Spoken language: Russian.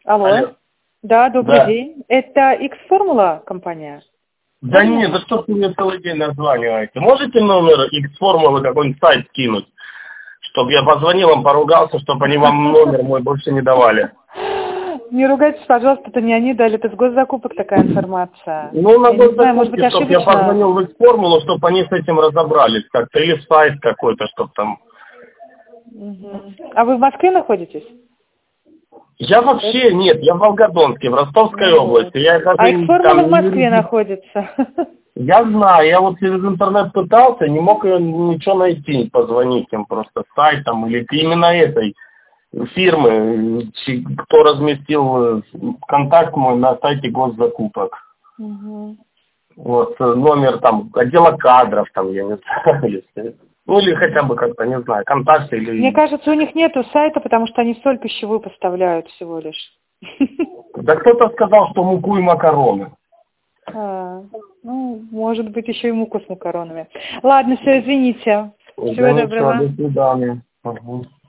Алло. Алло. Да, добрый Да. день. Это X-Формула компания? Да нет, да что ты мне целый день названиваете? Можете номер X-формулы, какой-нибудь сайт скинуть? Чтобы я позвонил вам, поругался, чтобы они вам номер мой больше не давали. Не ругайтесь, пожалуйста, это не они дали, это с госзакупок такая информация. Ну, на Я не знаю, может быть, госзакупке, чтобы я ошибочно. позвонил в X-формулу, чтобы они с этим разобрались как-то. Или сайт какой-то, чтобы там... Мгм. А вы в Москве находитесь? Я вообще, нет, я в Волгодонске, в Ростовской Ну вот. области. Я А даже X-Формула там в не Москве юрист. находится. Я знаю, я вот через интернет пытался, не мог ничего найти, позвонить им просто сайтом или именно этой фирмы, кто разместил контакт мой на сайте госзакупок. Мгм. Вот номер там отдела кадров, там, я не знаю, если... Ну или хотя бы как-то, не знаю, контакты Мне или... кажется, у них нету сайта, потому что они соль пищевую поставляют всего лишь. Да кто-то сказал, что муку и макароны. Ну, может быть, еще и муку с макаронами. Ладно, все, извините. Да Всего ничего, доброго. до свидания. Ага.